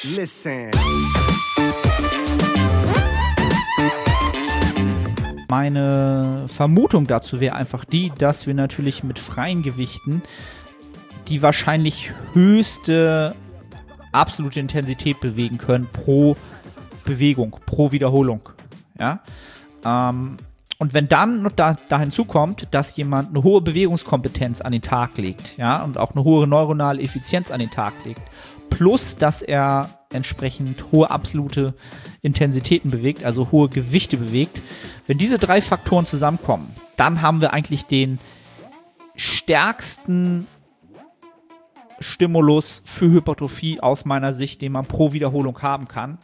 Listen. Meine Vermutung dazu wäre einfach die, dass wir natürlich mit freien Gewichten die wahrscheinlich höchste absolute Intensität bewegen können pro Bewegung, pro Wiederholung. Ja? Und wenn dann noch da hinzukommt, dass jemand eine hohe Bewegungskompetenz an den Tag legt, ja, und auch eine hohe neuronale Effizienz an den Tag legt, plus dass er entsprechend hohe absolute Intensitäten bewegt, also hohe Gewichte bewegt, wenn diese drei Faktoren zusammenkommen, dann haben wir eigentlich den stärksten Stimulus für Hypertrophie aus meiner Sicht, den man pro Wiederholung haben kann.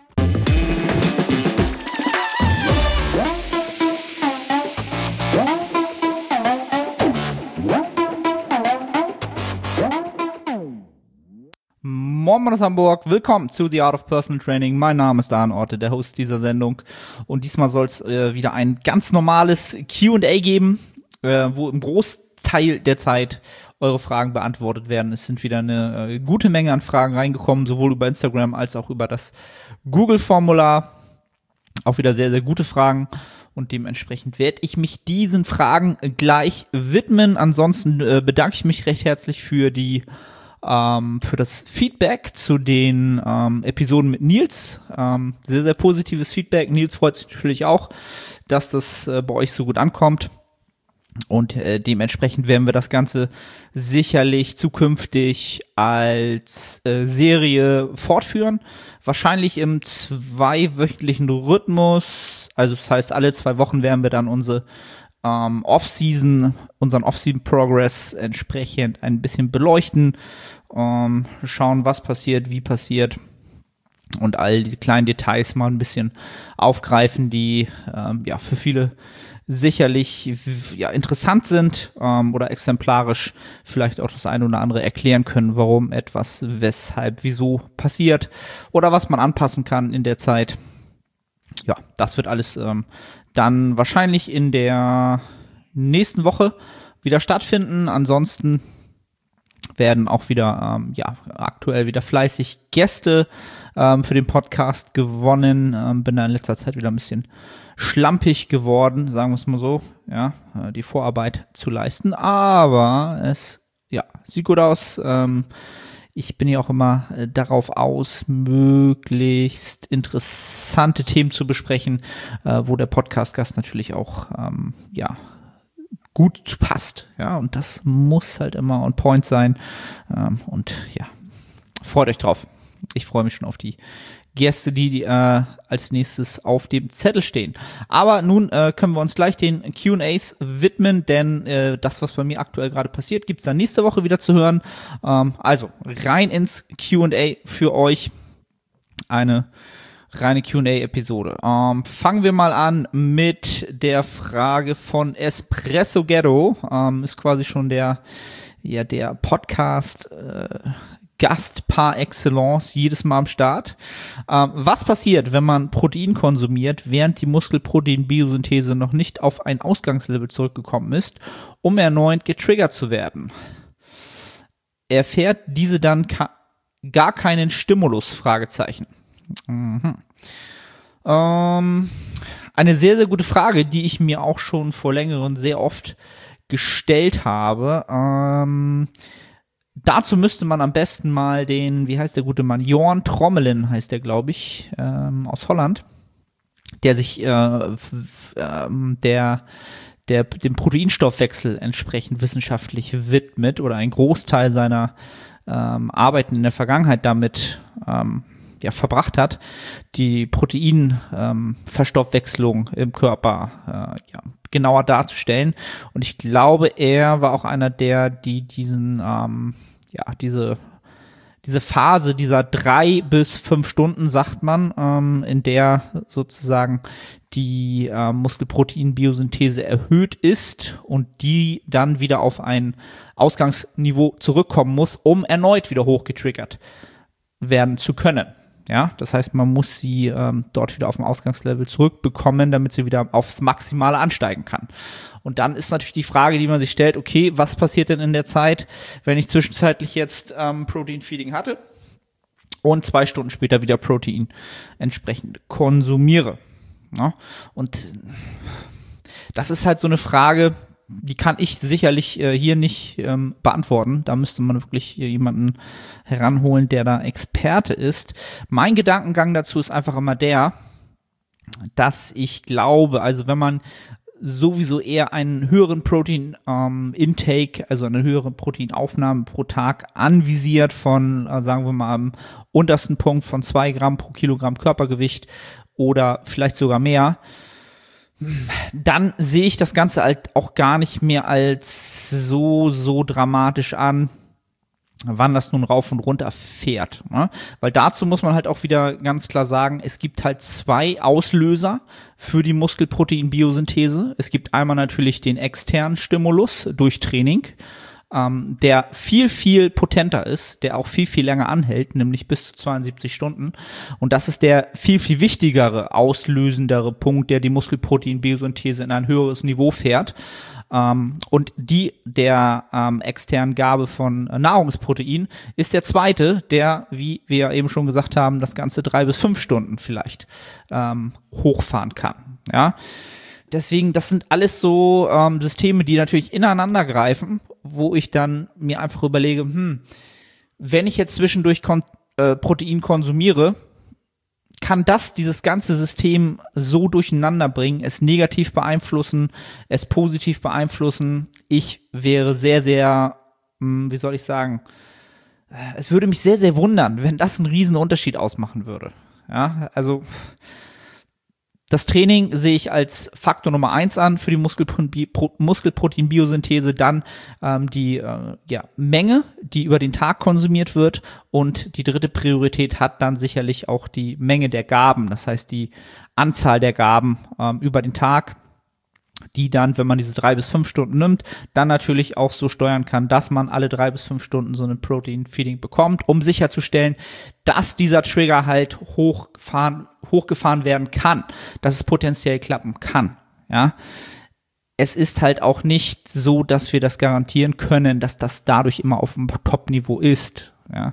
Moin aus Hamburg, willkommen zu The Art of Personal Training. Mein Name ist Dan Orte, der Host dieser Sendung. Und diesmal soll es wieder ein ganz normales Q&A geben, wo im Großteil der Zeit eure Fragen beantwortet werden. Es sind wieder eine gute Menge an Fragen reingekommen, sowohl über Instagram als auch über das Google-Formular. Auch wieder sehr, sehr gute Fragen. Und dementsprechend werde ich mich diesen Fragen gleich widmen. Ansonsten bedanke ich mich recht herzlich für das Feedback zu den Episoden mit Nils. Sehr, sehr positives Feedback. Nils freut sich natürlich auch, dass das bei euch so gut ankommt. Und dementsprechend werden wir das Ganze sicherlich zukünftig als Serie fortführen. Wahrscheinlich im 2-wöchentlichen Rhythmus. Also das heißt, alle 2 Wochen werden wir dann unseren Off-Season-Progress entsprechend ein bisschen beleuchten, schauen, was passiert, wie passiert und all diese kleinen Details mal ein bisschen aufgreifen, die für viele sicherlich interessant sind oder exemplarisch vielleicht auch das eine oder andere erklären können, warum etwas, weshalb, wieso passiert oder was man anpassen kann in der Zeit. Ja, das wird alles dann wahrscheinlich in der nächsten Woche wieder stattfinden. Ansonsten werden auch wieder, aktuell wieder fleißig Gäste für den Podcast gewonnen. Bin da in letzter Zeit wieder ein bisschen schlampig geworden, sagen wir es mal so, ja, die Vorarbeit zu leisten. Aber es, sieht gut aus. Ich bin ja auch immer darauf aus, möglichst interessante Themen zu besprechen, wo der Podcast-Gast natürlich auch, gut zu passt. Ja, und das muss halt immer on point sein. Freut euch drauf. Ich freue mich schon auf die Gäste, die als nächstes auf dem Zettel stehen. Aber nun können wir uns gleich den Q&As widmen, denn das, was bei mir aktuell gerade passiert, gibt es dann nächste Woche wieder zu hören. Also rein ins Q&A für euch. Eine reine Q&A-Episode. Fangen wir mal an mit der Frage von Espresso Ghetto. Ist quasi schon der Podcast Gast par excellence, jedes Mal am Start. Was passiert, wenn man Protein konsumiert, während die Muskelprotein-Biosynthese noch nicht auf ein Ausgangslevel zurückgekommen ist, um erneut getriggert zu werden? Erfährt diese dann gar keinen Stimulus? Fragezeichen. Eine sehr, sehr gute Frage, die ich mir auch schon vor längerem sehr oft gestellt habe. Dazu müsste man am besten mal wie heißt der gute Mann? Jorn Trommelen heißt der, glaube ich, aus Holland, der sich dem Proteinstoffwechsel entsprechend wissenschaftlich widmet oder einen Großteil seiner Arbeiten in der Vergangenheit damit verbracht hat, die Proteinverstoffwechslung im Körper genauer darzustellen. Und ich glaube, er war auch einer diese Phase dieser 3 bis 5 Stunden, sagt man, in der sozusagen die Muskelproteinbiosynthese erhöht ist und die dann wieder auf ein Ausgangsniveau zurückkommen muss, um erneut wieder hochgetriggert werden zu können. Ja, das heißt, man muss sie dort wieder auf dem Ausgangslevel zurückbekommen, damit sie wieder aufs Maximale ansteigen kann. Und dann ist natürlich die Frage, die man sich stellt, okay, was passiert denn in der Zeit, wenn ich zwischenzeitlich jetzt Protein Feeding hatte? und 2 Stunden später wieder Protein entsprechend konsumiere. Ja? Und das ist halt so eine Frage, die kann ich sicherlich hier nicht beantworten. Da müsste man wirklich jemanden heranholen, der da Experte ist. Mein Gedankengang dazu ist einfach immer der, dass ich glaube, also wenn man sowieso eher einen höheren Protein-Intake, also eine höhere Proteinaufnahme pro Tag anvisiert von, sagen wir mal, am untersten Punkt von 2 Gramm pro Kilogramm Körpergewicht oder vielleicht sogar mehr, dann sehe ich das Ganze halt auch gar nicht mehr als so dramatisch an, wann das nun rauf und runter fährt. Ne? Weil dazu muss man halt auch wieder ganz klar sagen, es gibt halt 2 Auslöser für die Muskelprotein-Biosynthese. Es gibt einmal natürlich den externen Stimulus durch Training, der viel potenter ist, der auch viel länger anhält, nämlich bis zu 72 Stunden. Und das ist der viel wichtigere, auslösendere Punkt, der die Muskelprotein-Biosynthese in ein höheres Niveau fährt. Und der externen Gabe von Nahrungsprotein ist der zweite, der, wie wir ja eben schon gesagt haben, das Ganze 3 bis 5 Stunden vielleicht hochfahren kann. Ja. Deswegen, das sind alles so Systeme, die natürlich ineinander greifen, wo ich dann mir einfach überlege, wenn ich jetzt zwischendurch Protein konsumiere, kann das dieses ganze System so durcheinander bringen, es negativ beeinflussen, es positiv beeinflussen. Ich wäre sehr, wie soll ich sagen, es würde mich sehr wundern, wenn das einen riesen Unterschied ausmachen würde. Ja, also das Training sehe ich als Faktor Nummer 1 an für die Muskelprotein-Biosynthese, dann die Menge, die über den Tag konsumiert wird, und die dritte Priorität hat dann sicherlich auch die Menge der Gaben, das heißt die Anzahl der Gaben über den Tag, die dann, wenn man diese 3 bis 5 Stunden nimmt, dann natürlich auch so steuern kann, dass man alle 3 bis 5 Stunden so ein Protein-Feeding bekommt, um sicherzustellen, dass dieser Trigger halt hochgefahren werden kann, dass es potenziell klappen kann. Ja, es ist halt auch nicht so, dass wir das garantieren können, dass das dadurch immer auf dem Top-Niveau ist. Ja,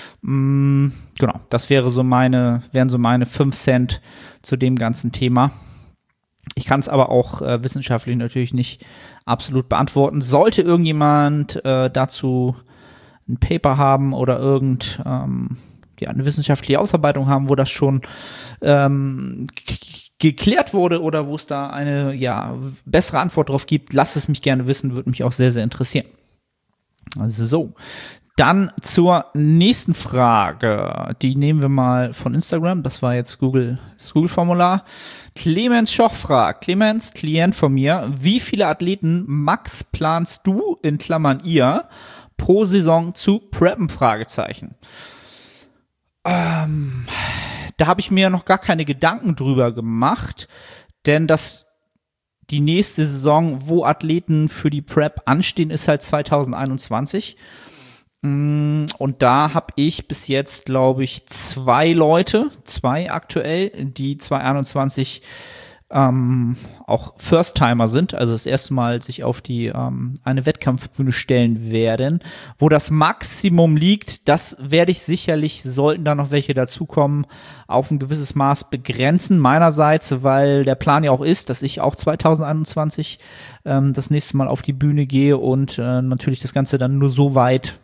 genau, das wären so meine 5 Cent zu dem ganzen Thema. Ich kann es aber auch wissenschaftlich natürlich nicht absolut beantworten. Sollte irgendjemand dazu ein Paper haben oder eine wissenschaftliche Ausarbeitung haben, wo das schon geklärt wurde oder wo es da eine bessere Antwort drauf gibt, lasst es mich gerne wissen, würde mich auch sehr interessieren. Also so. Dann zur nächsten Frage. Die nehmen wir mal von Instagram. Das war jetzt das Google-Formular. Clemens Schoch fragt, Clemens, Klient von mir, wie viele Athleten max planst du, in Klammern ihr, pro Saison zu preppen? Fragezeichen. Da habe ich mir noch gar keine Gedanken drüber gemacht, denn die nächste Saison, wo Athleten für die Prep anstehen, ist halt 2021. Und da habe ich bis jetzt, glaube ich, 2 aktuell, die 2021 auch First-Timer sind, also das erste Mal sich auf eine Wettkampfbühne stellen werden, wo das Maximum liegt. Das werde ich sicherlich, sollten da noch welche dazukommen, auf ein gewisses Maß begrenzen meinerseits, weil der Plan ja auch ist, dass ich auch 2021 das nächste Mal auf die Bühne gehe und natürlich das Ganze dann nur so weit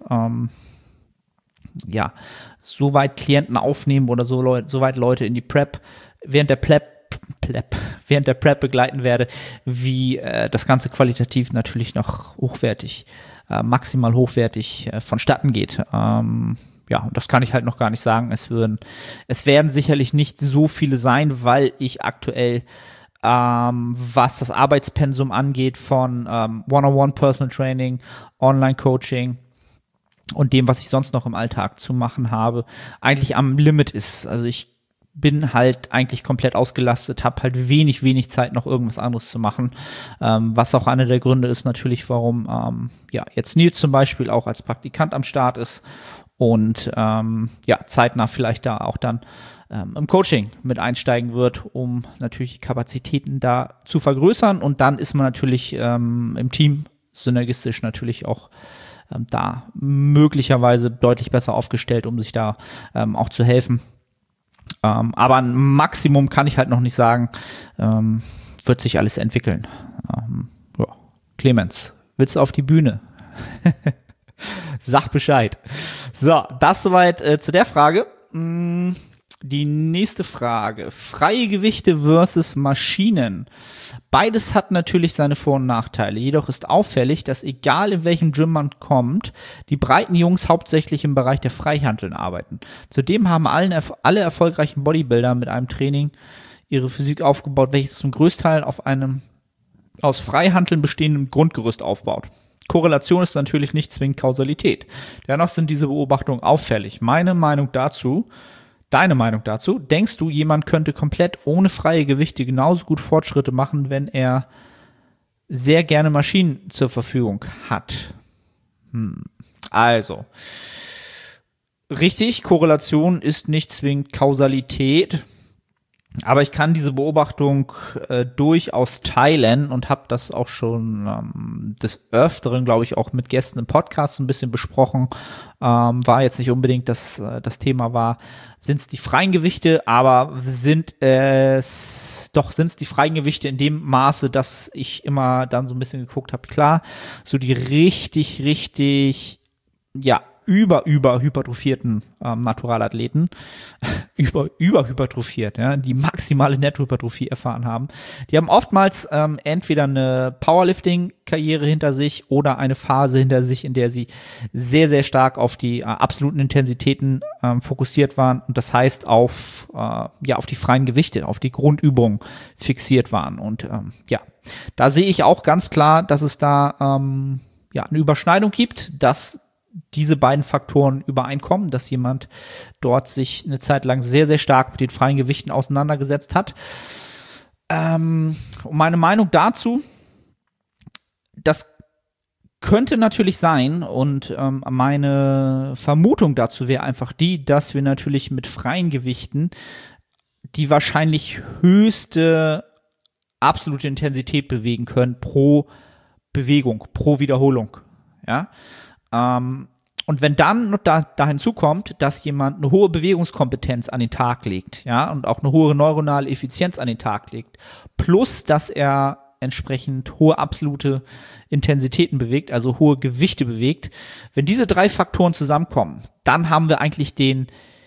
Klienten aufnehmen oder so weit Leute in die Prep während der Prep begleiten werde, wie das Ganze qualitativ natürlich noch maximal hochwertig vonstatten geht. Das kann ich halt noch gar nicht sagen. Es werden sicherlich nicht so viele sein, weil ich aktuell, was das Arbeitspensum angeht von One-on-One Personal Training, Online-Coaching und dem, was ich sonst noch im Alltag zu machen habe, eigentlich am Limit ist. Also ich bin halt eigentlich komplett ausgelastet, habe halt wenig Zeit, noch irgendwas anderes zu machen, was auch einer der Gründe ist natürlich, warum jetzt Nils zum Beispiel auch als Praktikant am Start ist und zeitnah vielleicht da auch dann im Coaching mit einsteigen wird, um natürlich die Kapazitäten da zu vergrößern, und dann ist man natürlich im Team synergistisch natürlich auch da möglicherweise deutlich besser aufgestellt, um sich da auch zu helfen. Aber ein Maximum kann ich halt noch nicht sagen. Wird sich alles entwickeln. Ja. Clemens, willst du auf die Bühne? Sag Bescheid. So, das soweit zu der Frage. Die nächste Frage. Freie Gewichte versus Maschinen. Beides hat natürlich seine Vor- und Nachteile. Jedoch ist auffällig, dass egal in welchem Gym man kommt, die breiten Jungs hauptsächlich im Bereich der Freihanteln arbeiten. Zudem haben alle erfolgreichen Bodybuilder mit einem Training ihre Physik aufgebaut, welches zum Größteil auf einem aus Freihanteln bestehenden Grundgerüst aufbaut. Korrelation ist natürlich nicht zwingend Kausalität. Dennoch sind diese Beobachtungen auffällig. Deine Meinung dazu, denkst du, jemand könnte komplett ohne freie Gewichte genauso gut Fortschritte machen, wenn er sehr gerne Maschinen zur Verfügung hat? Also, richtig, Korrelation ist nicht zwingend Kausalität. Aber ich kann diese Beobachtung durchaus teilen und habe das auch schon des Öfteren, glaube ich, auch mit Gästen im Podcast ein bisschen besprochen. War jetzt nicht unbedingt das Thema war, sind es die freien Gewichte, aber sind es die freien Gewichte in dem Maße, dass ich immer dann so ein bisschen geguckt habe, klar, so die richtig, ja, überhypertrophierten Naturalathleten, überhypertrophiert, ja, die maximale Nettohypertrophie erfahren haben. Die haben oftmals entweder eine Powerlifting-Karriere hinter sich oder eine Phase hinter sich, in der sie sehr, sehr stark auf die absoluten Intensitäten fokussiert waren und das heißt auf die freien Gewichte, auf die Grundübungen fixiert waren. Und da sehe ich auch ganz klar, dass es da eine Überschneidung gibt, dass diese beiden Faktoren übereinkommen, dass jemand dort sich eine Zeit lang sehr, sehr stark mit den freien Gewichten auseinandergesetzt hat. Und meine Meinung dazu, das könnte natürlich sein und meine Vermutung dazu wäre einfach die, dass wir natürlich mit freien Gewichten die wahrscheinlich höchste absolute Intensität bewegen können pro Bewegung, pro Wiederholung, ja. Und wenn dann noch da hinzukommt, dass jemand eine hohe Bewegungskompetenz an den Tag legt, ja, und auch eine hohe neuronale Effizienz an den Tag legt, plus dass er entsprechend hohe absolute Intensitäten bewegt, also hohe Gewichte bewegt, wenn diese drei Faktoren zusammenkommen, dann haben wir eigentlich den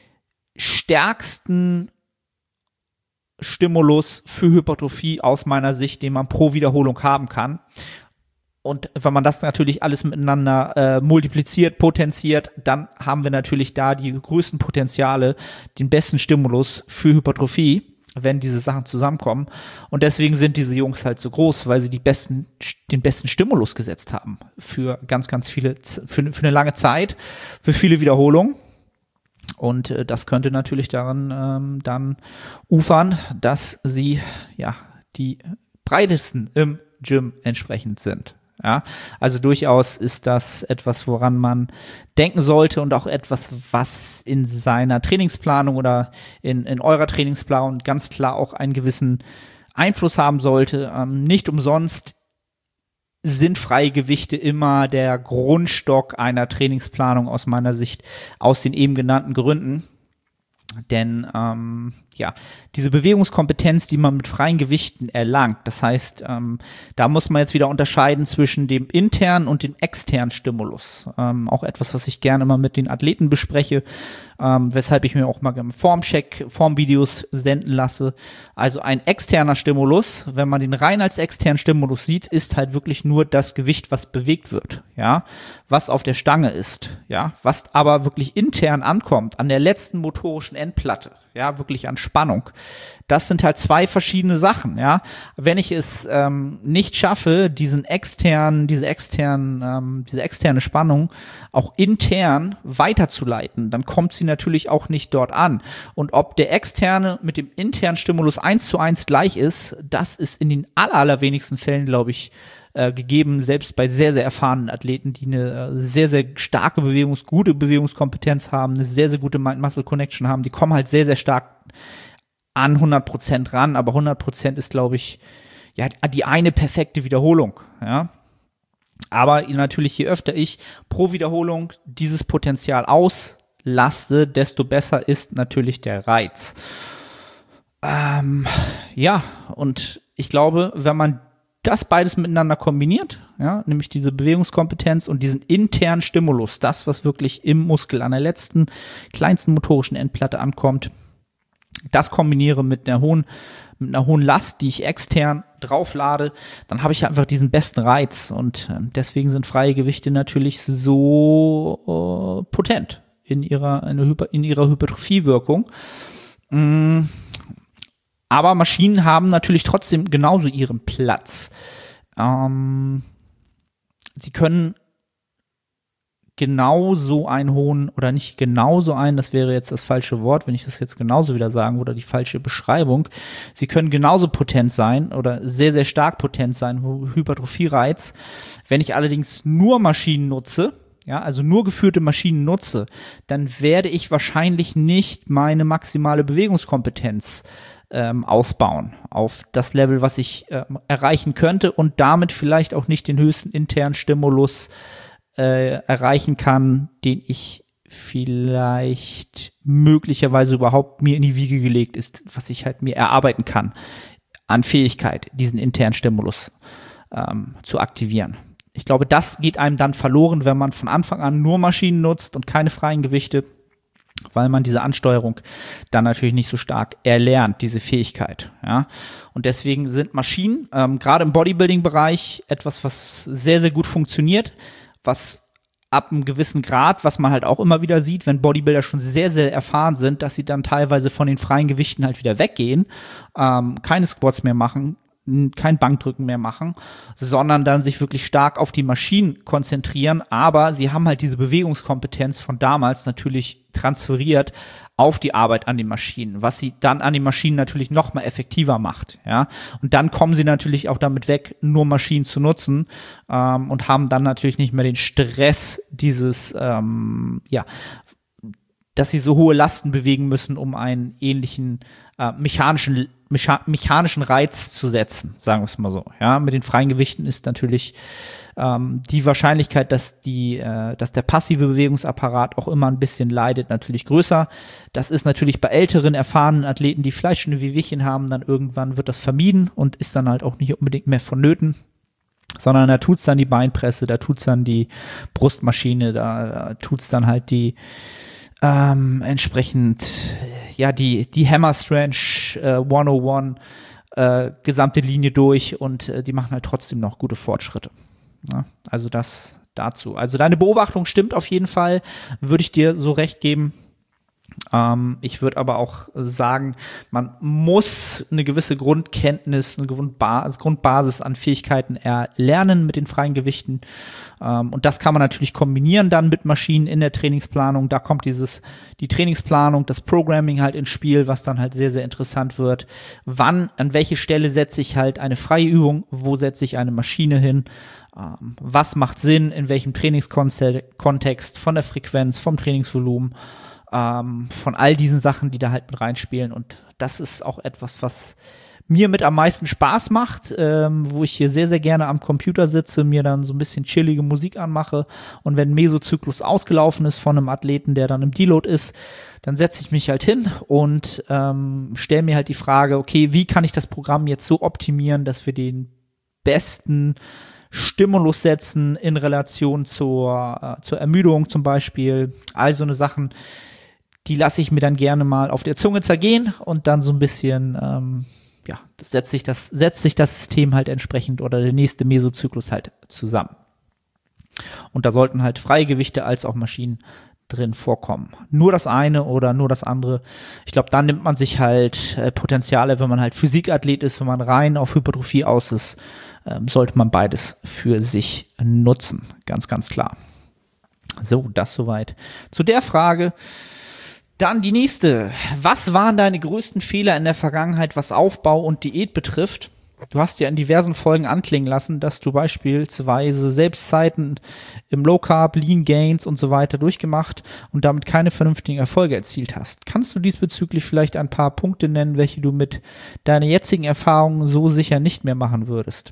stärksten Stimulus für Hypertrophie aus meiner Sicht, den man pro Wiederholung haben kann. Und wenn man das natürlich alles miteinander multipliziert, potenziert, dann haben wir natürlich da die größten Potenziale, den besten Stimulus für Hypertrophie, wenn diese Sachen zusammenkommen. Und deswegen sind diese Jungs halt so groß, weil sie den besten Stimulus gesetzt haben für ganz, ganz viele, für eine lange Zeit, für viele Wiederholungen. Und das könnte natürlich daran dann ufern, dass sie die breitesten im Gym entsprechend sind. Ja, also durchaus ist das etwas, woran man denken sollte und auch etwas, was in seiner Trainingsplanung oder in eurer Trainingsplanung ganz klar auch einen gewissen Einfluss haben sollte. Nicht umsonst sind freie Gewichte immer der Grundstock einer Trainingsplanung aus meiner Sicht, aus den eben genannten Gründen. Denn diese Bewegungskompetenz, die man mit freien Gewichten erlangt, das heißt, da muss man jetzt wieder unterscheiden zwischen dem internen und dem externen Stimulus. Auch etwas, was ich gerne mal mit den Athleten bespreche, weshalb ich mir auch mal Formvideos senden lasse. Also ein externer Stimulus, wenn man den rein als externen Stimulus sieht, ist halt wirklich nur das Gewicht, was bewegt wird, ja, was auf der Stange ist, ja, was aber wirklich intern ankommt, an der letzten motorischen Endplatte, ja, wirklich an Spannung. Das sind halt zwei verschiedene Sachen, ja. Wenn ich es nicht schaffe, diese externe Spannung auch intern weiterzuleiten, dann kommt sie natürlich auch nicht dort an. Und ob der externe mit dem internen Stimulus 1:1 gleich ist, das ist in den allerwenigsten Fällen, glaube ich, gegeben, selbst bei sehr, sehr erfahrenen Athleten, die eine sehr, sehr starke gute Bewegungskompetenz haben, eine sehr, sehr gute Mind-Muscle-Connection haben, die kommen halt sehr, sehr stark an 100% ran, aber 100% ist, glaube ich, ja, die eine perfekte Wiederholung, ja. Aber natürlich, je öfter ich pro Wiederholung dieses Potenzial auslaste, desto besser ist natürlich der Reiz. Ja, und ich glaube, wenn man das beides miteinander kombiniert, ja, nämlich diese Bewegungskompetenz und diesen internen Stimulus, das, was wirklich im Muskel an der letzten, kleinsten motorischen Endplatte ankommt, das kombiniere mit einer hohen Last, die ich extern drauflade, dann habe ich einfach diesen besten Reiz. Und deswegen sind freie Gewichte natürlich so potent in ihrer Hypertrophiewirkung. Aber Maschinen haben natürlich trotzdem genauso ihren Platz. Sie können genauso einen hohen, oder nicht genauso einen, das wäre jetzt das falsche Wort, wenn ich das jetzt genauso wieder sagen würde, die falsche Beschreibung. Sie können genauso potent sein oder sehr, sehr stark potent sein, Hypertrophie-Reiz. Wenn ich allerdings nur Maschinen nutze, ja, also nur geführte Maschinen nutze, dann werde ich wahrscheinlich nicht meine maximale Bewegungskompetenz ausbauen auf das Level, was ich erreichen könnte und damit vielleicht auch nicht den höchsten internen Stimulus erreichen kann, den ich vielleicht möglicherweise überhaupt mir in die Wiege gelegt ist, was ich halt mir erarbeiten kann an Fähigkeit, diesen internen Stimulus zu aktivieren. Ich glaube, das geht einem dann verloren, wenn man von Anfang an nur Maschinen nutzt und keine freien Gewichte, weil man diese Ansteuerung dann natürlich nicht so stark erlernt, diese Fähigkeit. Ja? Und deswegen sind Maschinen, gerade im Bodybuilding-Bereich, etwas, was sehr, sehr gut funktioniert, was ab einem gewissen Grad, was man halt auch immer wieder sieht, wenn Bodybuilder schon sehr, sehr erfahren sind, dass sie dann teilweise von den freien Gewichten halt wieder weggehen, keine Squats mehr machen, kein Bankdrücken mehr machen, sondern dann sich wirklich stark auf die Maschinen konzentrieren, aber sie haben halt diese Bewegungskompetenz von damals natürlich transferiert auf die Arbeit an den Maschinen, was sie dann an den Maschinen natürlich noch mal effektiver macht, ja. Und dann kommen sie natürlich auch damit weg, nur Maschinen zu nutzen und haben dann natürlich nicht mehr den Stress dieses, dass sie so hohe Lasten bewegen müssen, um einen ähnlichen mechanischen Reiz zu setzen, sagen wir es mal so. Ja, mit den freien Gewichten ist natürlich die Wahrscheinlichkeit, dass der passive Bewegungsapparat auch immer ein bisschen leidet, natürlich größer. Das ist natürlich bei älteren, erfahrenen Athleten, die vielleicht schon ein Wehwehchen haben, dann irgendwann wird das vermieden und ist dann halt auch nicht unbedingt mehr vonnöten. Sondern da tut's dann die Beinpresse, da tut's dann die Brustmaschine, da tut's dann halt die entsprechend, ja, die Hammer Strength 101 gesamte Linie durch und die machen halt trotzdem noch gute Fortschritte. Ja, also das dazu. Also deine Beobachtung stimmt auf jeden Fall, würde ich dir so recht geben. Ich würde aber auch sagen, man muss eine gewisse Grundkenntnis, eine Grundbasis an Fähigkeiten erlernen mit den freien Gewichten. Und das kann man natürlich kombinieren dann mit Maschinen in der Trainingsplanung. Da kommt die Trainingsplanung, das Programming halt ins Spiel, was dann halt sehr, sehr interessant wird. An welche Stelle setze ich halt eine freie Übung? Wo setze ich eine Maschine hin? Was macht Sinn? In welchem Trainingskontext? Von der Frequenz, vom Trainingsvolumen? Von all diesen Sachen, die da halt mit reinspielen. Und das ist auch etwas, was mir mit am meisten Spaß macht, wo ich hier sehr, sehr gerne am Computer sitze, mir dann so ein bisschen chillige Musik anmache und wenn Mesozyklus ausgelaufen ist von einem Athleten, der dann im Deload ist, dann setze ich mich halt hin und stelle mir halt die Frage, okay, wie kann ich das Programm jetzt so optimieren, dass wir den besten Stimulus setzen in Relation zur Ermüdung zum Beispiel, all so eine Sachen, die lasse ich mir dann gerne mal auf der Zunge zergehen und dann so ein bisschen, setzt sich das System halt entsprechend oder der nächste Mesozyklus halt zusammen. Und da sollten halt freie Gewichte als auch Maschinen drin vorkommen. Nur das eine oder nur das andere. Ich glaube, da nimmt man sich halt Potenziale, wenn man halt Physikathlet ist, wenn man rein auf Hypertrophie aus ist, sollte man beides für sich nutzen. Ganz, ganz klar. So, das soweit zu der Frage. Dann die nächste. Was waren deine größten Fehler in der Vergangenheit, was Aufbau und Diät betrifft? Du hast ja in diversen Folgen anklingen lassen, dass du beispielsweise Selbstzeiten im Low Carb, Lean Gains und so weiter durchgemacht und damit keine vernünftigen Erfolge erzielt hast. Kannst du diesbezüglich vielleicht ein paar Punkte nennen, welche du mit deiner jetzigen Erfahrung so sicher nicht mehr machen würdest?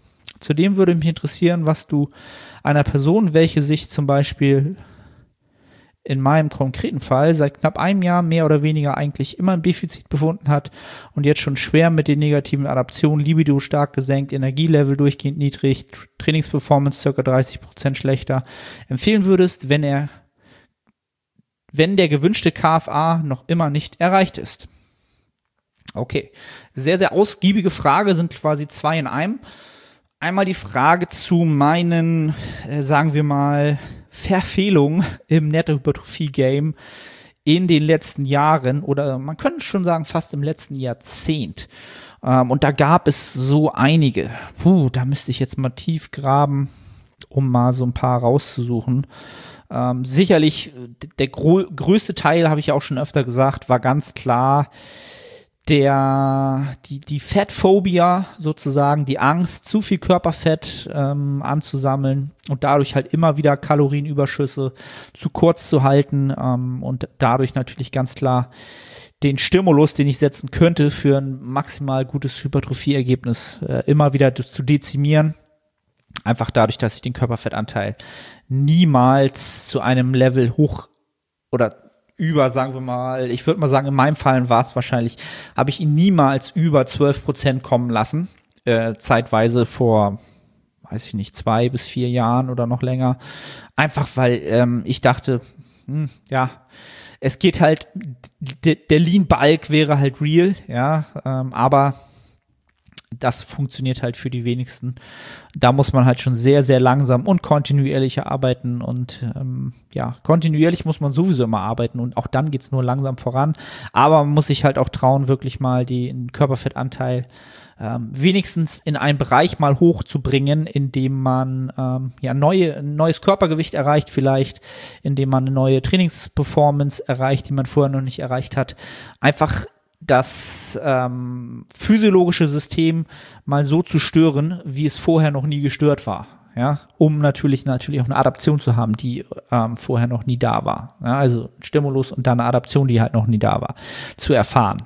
Zudem würde mich interessieren, was du einer Person, welche sich zum Beispiel in meinem konkreten Fall seit knapp einem Jahr mehr oder weniger eigentlich immer im Defizit befunden hat und jetzt schon schwer mit den negativen Adaptionen, Libido stark gesenkt, Energielevel durchgehend niedrig, Trainingsperformance ca. 30% schlechter, empfehlen würdest, wenn der gewünschte KFA noch immer nicht erreicht ist. Okay, sehr, sehr ausgiebige Frage, sind quasi 2 in einem. Einmal die Frage zu meinen, sagen wir mal, Verfehlungen im Nettohypertrophie-Game in den letzten Jahren oder man könnte schon sagen fast im letzten Jahrzehnt. Und da gab es so einige. Da müsste ich jetzt mal tief graben, um mal so ein paar rauszusuchen. Sicherlich der größte Teil, habe ich ja auch schon öfter gesagt, war ganz klar die Fettphobia sozusagen, die Angst, zu viel Körperfett anzusammeln und dadurch halt immer wieder Kalorienüberschüsse zu kurz zu halten und dadurch natürlich ganz klar den Stimulus, den ich setzen könnte für ein maximal gutes Hypertrophie-Ergebnis, immer wieder zu dezimieren. Einfach dadurch, dass ich den Körperfettanteil niemals zu einem Level hoch oder über, sagen wir mal, ich würde mal sagen, in meinem Fall war es wahrscheinlich, habe ich ihn niemals über 12% kommen lassen, zeitweise vor, weiß ich nicht, 2 bis 4 Jahren oder noch länger, einfach weil ich dachte, es geht halt, der Lean Bulk wäre halt real, ja, aber das funktioniert halt für die wenigsten. Da muss man halt schon sehr, sehr langsam und kontinuierlich arbeiten und kontinuierlich muss man sowieso immer arbeiten und auch dann geht es nur langsam voran. Aber man muss sich halt auch trauen, wirklich mal den Körperfettanteil wenigstens in einen Bereich mal hochzubringen, in dem man ein neues Körpergewicht erreicht vielleicht, indem man eine neue Trainingsperformance erreicht, die man vorher noch nicht erreicht hat. Einfach das physiologische System mal so zu stören, wie es vorher noch nie gestört war, ja, um natürlich auch eine Adaption zu haben, die vorher noch nie da war, ja? Also ein Stimulus und dann eine Adaption, die halt noch nie da war, zu erfahren.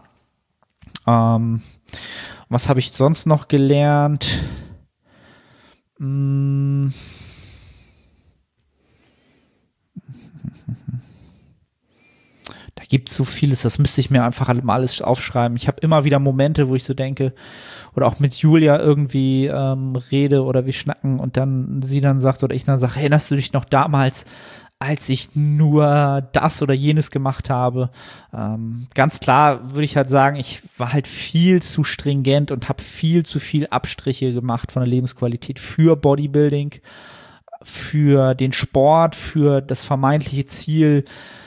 Was habe ich sonst noch gelernt? Da gibt es so vieles, das müsste ich mir einfach mal alles aufschreiben. Ich habe immer wieder Momente, wo ich so denke, oder auch mit Julia irgendwie rede oder wir schnacken und dann sie dann sagt oder ich dann sage, erinnerst du dich noch damals, als ich nur das oder jenes gemacht habe? Ganz klar würde ich halt sagen, ich war halt viel zu stringent und habe viel zu viel Abstriche gemacht von der Lebensqualität für Bodybuilding, für den Sport, für das vermeintliche Ziel.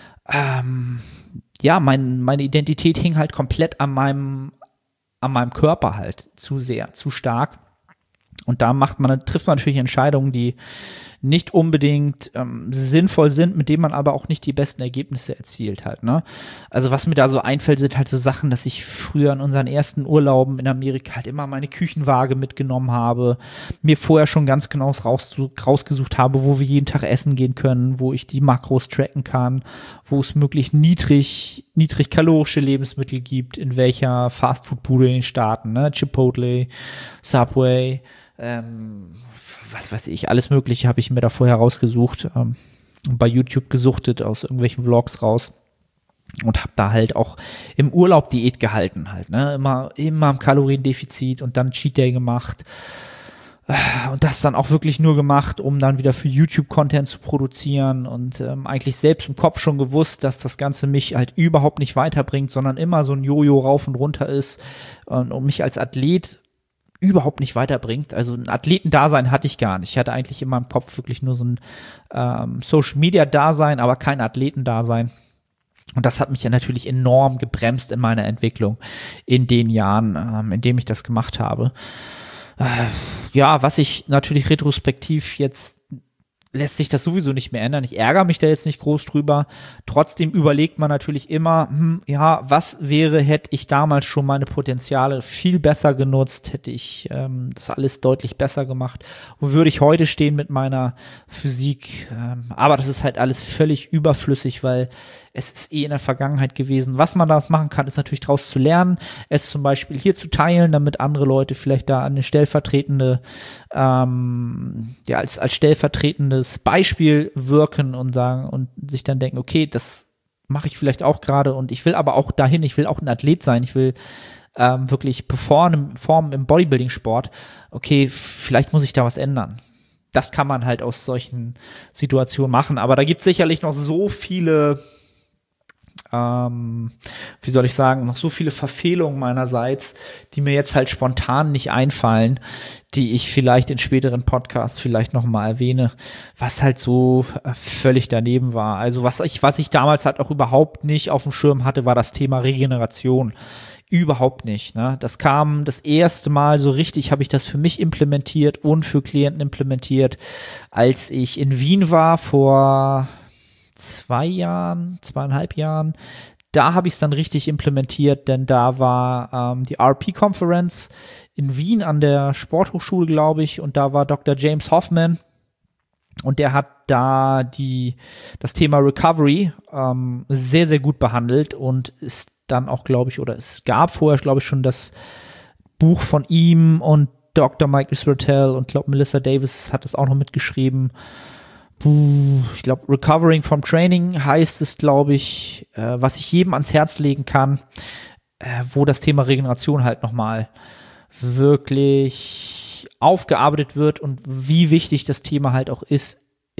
Meine Identität hing halt komplett an meinem Körper halt zu sehr, zu stark. Und da trifft man natürlich Entscheidungen, die nicht unbedingt sinnvoll sind, mit denen man aber auch nicht die besten Ergebnisse erzielt halt, ne? Also was mir da so einfällt, sind halt so Sachen, dass ich früher in unseren ersten Urlauben in Amerika halt immer meine Küchenwaage mitgenommen habe, mir vorher schon ganz genau rausgesucht habe, wo wir jeden Tag essen gehen können, wo ich die Makros tracken kann, wo es möglichst niedrig kalorische Lebensmittel gibt, in welcher Fastfood-Bude in den Staaten, ne? Chipotle, Subway, was weiß ich, alles Mögliche habe ich mir da vorher rausgesucht, bei YouTube gesuchtet, aus irgendwelchen Vlogs raus und habe da halt auch im Urlaub Diät gehalten halt, ne, immer im Kaloriendefizit und dann Cheat Day gemacht und das dann auch wirklich nur gemacht, um dann wieder für YouTube Content zu produzieren und eigentlich selbst im Kopf schon gewusst, dass das Ganze mich halt überhaupt nicht weiterbringt, sondern immer so ein Jojo rauf und runter ist und mich als Athlet überhaupt nicht weiterbringt. Also ein Athletendasein hatte ich gar nicht. Ich hatte eigentlich in meinem Kopf wirklich nur so ein Social-Media-Dasein, aber kein Athletendasein. Und das hat mich ja natürlich enorm gebremst in meiner Entwicklung in den Jahren, in dem ich das gemacht habe. Was ich natürlich retrospektiv jetzt lässt sich das sowieso nicht mehr ändern. Ich ärgere mich da jetzt nicht groß drüber. Trotzdem überlegt man natürlich immer, was wäre, hätte ich damals schon meine Potenziale viel besser genutzt, hätte ich das alles deutlich besser gemacht. Wo würde ich heute stehen mit meiner Physik? Aber das ist halt alles völlig überflüssig, weil es ist in der Vergangenheit gewesen. Was man daraus machen kann, ist natürlich daraus zu lernen, es zum Beispiel hier zu teilen, damit andere Leute vielleicht da eine stellvertretende, als stellvertretendes Beispiel wirken und sagen und sich dann denken, okay, das mache ich vielleicht auch gerade und ich will aber auch dahin, ich will auch ein Athlet sein, ich will wirklich performen im Bodybuilding-Sport. Okay, vielleicht muss ich da was ändern. Das kann man halt aus solchen Situationen machen, aber da gibt es sicherlich noch so viele, wie soll ich sagen, noch so viele Verfehlungen meinerseits, die mir jetzt halt spontan nicht einfallen, die ich vielleicht in späteren Podcasts vielleicht noch mal erwähne, was halt so völlig daneben war. Also was ich damals halt auch überhaupt nicht auf dem Schirm hatte, war das Thema Regeneration. Überhaupt nicht. Ne? Das kam das erste Mal so richtig, habe ich das für mich implementiert und für Klienten implementiert, als ich in Wien war vor 2,5 Jahren. Da habe ich es dann richtig implementiert, denn da war die RP-Conference in Wien an der Sporthochschule, glaube ich, und da war Dr. James Hoffman und der hat da das Thema Recovery sehr, sehr gut behandelt und ist dann auch, glaube ich, oder es gab vorher, glaube ich, schon das Buch von ihm und Dr. Mike Israetel und, glaube Melissa Davis hat es auch noch mitgeschrieben. Ich glaube, Recovering from Training heißt es, glaube ich, was ich jedem ans Herz legen kann, wo das Thema Regeneration halt nochmal wirklich aufgearbeitet wird und wie wichtig das Thema halt auch ist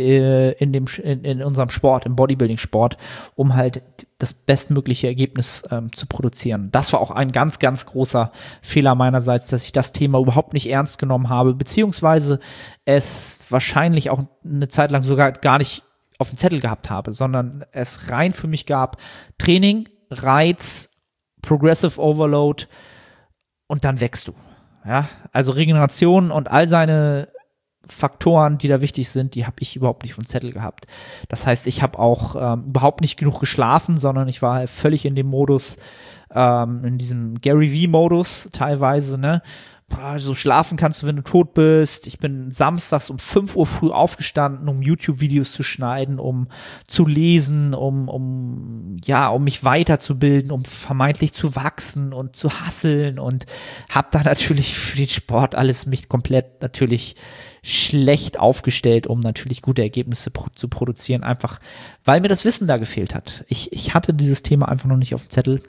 in unserem Sport, im Bodybuilding-Sport, um halt das bestmögliche Ergebnis zu produzieren. Das war auch ein ganz, ganz großer Fehler meinerseits, dass ich das Thema überhaupt nicht ernst genommen habe, beziehungsweise es wahrscheinlich auch eine Zeit lang sogar gar nicht auf dem Zettel gehabt habe, sondern es rein für mich gab Training, Reiz, Progressive Overload und dann wächst du. Ja, also Regeneration und all seine Faktoren, die da wichtig sind, die habe ich überhaupt nicht vom Zettel gehabt. Das heißt, ich habe auch überhaupt nicht genug geschlafen, sondern ich war halt völlig in dem Modus, in diesem Gary-V-Modus teilweise, ne? So schlafen kannst du, wenn du tot bist. Ich bin samstags um 5 Uhr früh aufgestanden, um YouTube-Videos zu schneiden, um zu lesen, um mich weiterzubilden, um vermeintlich zu wachsen und zu hustlen und habe da natürlich für den Sport alles mich komplett natürlich schlecht aufgestellt, um natürlich gute Ergebnisse zu produzieren, einfach weil mir das Wissen da gefehlt hat. Ich hatte dieses Thema einfach noch nicht auf dem Zettel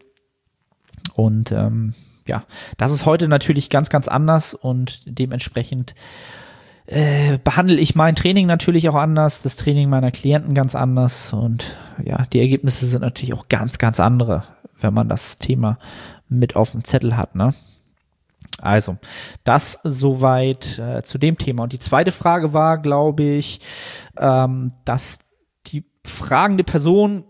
und das ist heute natürlich ganz, ganz anders und dementsprechend behandle ich mein Training natürlich auch anders, das Training meiner Klienten ganz anders und ja, die Ergebnisse sind natürlich auch ganz, ganz andere, wenn man das Thema mit auf dem Zettel hat, ne? Also, das soweit zu dem Thema. Und die zweite Frage war, glaube ich, dass die fragende Person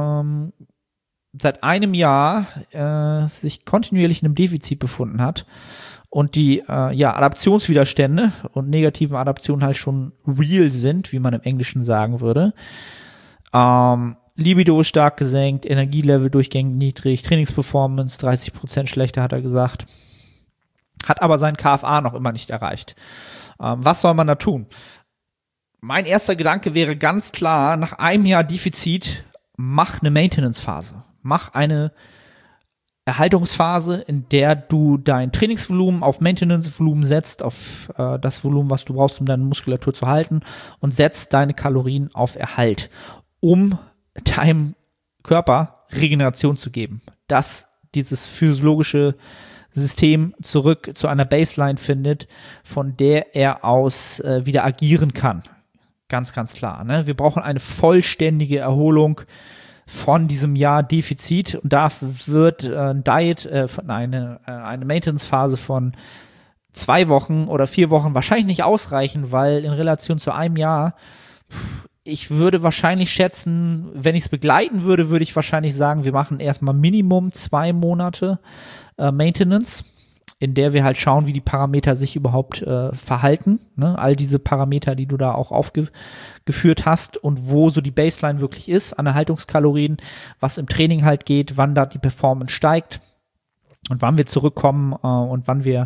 seit einem Jahr sich kontinuierlich in einem Defizit befunden hat und die Adaptionswiderstände und negativen Adaptionen halt schon real sind, wie man im Englischen sagen würde. Libido ist stark gesenkt, Energielevel durchgängig niedrig, Trainingsperformance 30% schlechter, hat er gesagt. Hat aber seinen KFA noch immer nicht erreicht. Was soll man da tun? Mein erster Gedanke wäre ganz klar, nach einem Jahr Defizit, mach eine Maintenance-Phase. Mach eine Erhaltungsphase, in der du dein Trainingsvolumen auf Maintenance-Volumen setzt, auf das Volumen, was du brauchst, um deine Muskulatur zu halten und setzt deine Kalorien auf Erhalt, um deinem Körper Regeneration zu geben, dass dieses physiologische System zurück zu einer Baseline findet, von der er aus wieder agieren kann. Ganz, ganz klar. Ne? Wir brauchen eine vollständige Erholung von diesem Jahr Defizit und da wird ein Diet, eine Maintenance-Phase von 2 Wochen oder 4 Wochen wahrscheinlich nicht ausreichen, weil in Relation zu einem Jahr, ich würde wahrscheinlich schätzen, wenn ich es begleiten würde, würde ich wahrscheinlich sagen, wir machen erstmal Minimum 2 Monate Maintenance, in der wir halt schauen, wie die Parameter sich überhaupt verhalten. Ne? All diese Parameter, die du da auch aufgeführt hast und wo so die Baseline wirklich ist an Erhaltungskalorien, was im Training halt geht, wann da die Performance steigt und wann wir zurückkommen und wann wir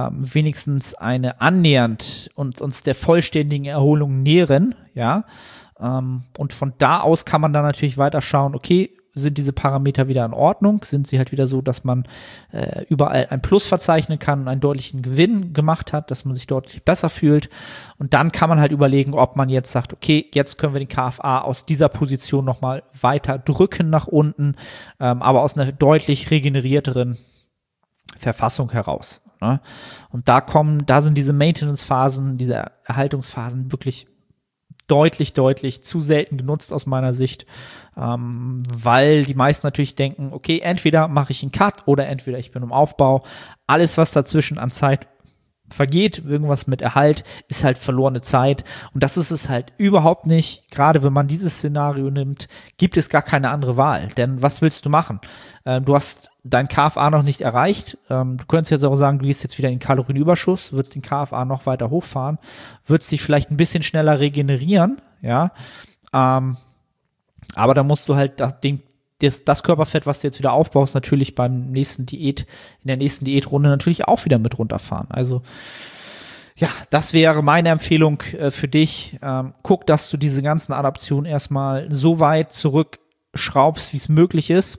wenigstens eine annähernd uns der vollständigen Erholung nähren, ja. Und von da aus kann man dann natürlich weiter schauen, okay, sind diese Parameter wieder in Ordnung? Sind sie halt wieder so, dass man überall ein Plus verzeichnen kann und einen deutlichen Gewinn gemacht hat, dass man sich deutlich besser fühlt? Und dann kann man halt überlegen, ob man jetzt sagt, okay, jetzt können wir den KFA aus dieser Position nochmal weiter drücken nach unten, aber aus einer deutlich regenerierteren Verfassung heraus. Ne? Und da sind diese Maintenance-Phasen, diese Erhaltungsphasen wirklich deutlich zu selten genutzt aus meiner Sicht, weil die meisten natürlich denken, okay, entweder mache ich einen Cut oder entweder ich bin im Aufbau. Alles, was dazwischen an Zeit vergeht, irgendwas mit Erhalt, ist halt verlorene Zeit. Und das ist es halt überhaupt nicht. Gerade wenn man dieses Szenario nimmt, gibt es gar keine andere Wahl. Denn was willst du machen? Du hast dein KFA noch nicht erreicht. Du könntest jetzt auch sagen, du gehst jetzt wieder in Kalorienüberschuss, würdest den KFA noch weiter hochfahren, würdest dich vielleicht ein bisschen schneller regenerieren, ja. Aber dann musst du halt das Körperfett, was du jetzt wieder aufbaust, natürlich in der nächsten Diätrunde natürlich auch wieder mit runterfahren. Also, ja, das wäre meine Empfehlung für dich. Guck, dass du diese ganzen Adaptionen erstmal so weit zurückschraubst, wie es möglich ist.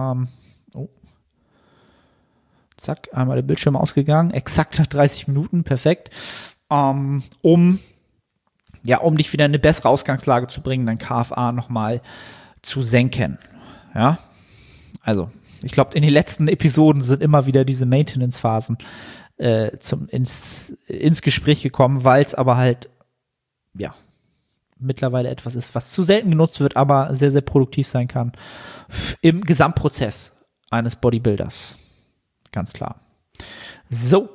Zack, einmal der Bildschirm ausgegangen. Exakt nach 30 Minuten, perfekt. Um dich wieder in eine bessere Ausgangslage zu bringen, dein KFA nochmal zu senken. Ja, also ich glaube, in den letzten Episoden sind immer wieder diese Maintenance-Phasen ins Gespräch gekommen, weil es aber halt, ja, mittlerweile etwas ist, was zu selten genutzt wird, aber sehr, sehr produktiv sein kann im Gesamtprozess eines Bodybuilders. Ganz klar. So,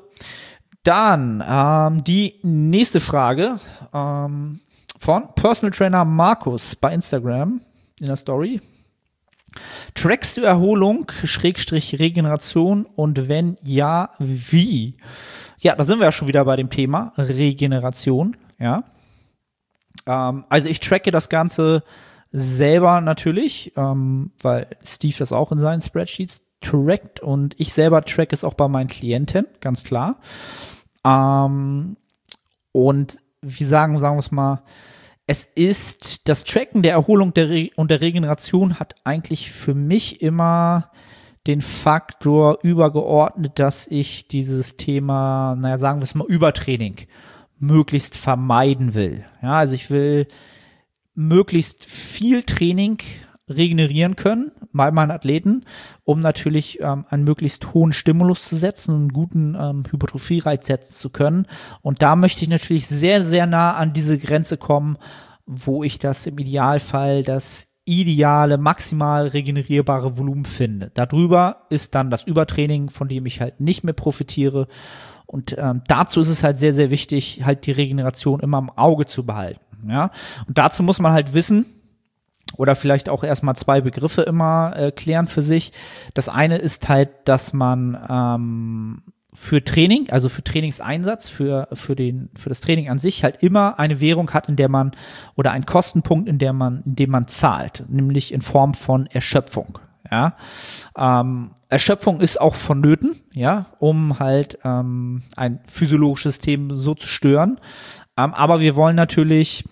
dann die nächste Frage von Personal Trainer Markus bei Instagram in der Story. Trackst du Erholung, Regeneration und wenn ja, wie? Ja, da sind wir ja schon wieder bei dem Thema Regeneration, ja. Also ich tracke das Ganze selber natürlich, weil Steve das auch in seinen Spreadsheets trackt und ich selber track es auch bei meinen Klienten, ganz klar. Und sagen wir es mal, es ist das Tracken der Erholung und der Regeneration hat eigentlich für mich immer den Faktor übergeordnet, dass ich dieses Thema, sagen wir es mal, Übertraining möglichst vermeiden will. Ja, also ich will möglichst viel Training regenerieren können bei meinen Athleten, um natürlich einen möglichst hohen Stimulus zu setzen und einen guten Hypertrophie-Reiz setzen zu können. Und da möchte ich natürlich sehr, sehr nah an diese Grenze kommen, wo ich das im Idealfall das ideale, maximal regenerierbare Volumen finde. Darüber ist dann das Übertraining, von dem ich halt nicht mehr profitiere. Und dazu ist es halt sehr, sehr wichtig, halt die Regeneration immer im Auge zu behalten. Ja? Und dazu muss man halt wissen, oder vielleicht auch erstmal zwei Begriffe immer klären für sich. Das eine ist halt, dass man für Training, also für Trainingseinsatz, für das Training an sich halt immer eine Währung hat, in der man, oder einen Kostenpunkt, in dem man zahlt, nämlich in Form von Erschöpfung. Ja, Erschöpfung ist auch vonnöten, ja, um halt ein physiologisches System so zu stören. Aber wir wollen natürlich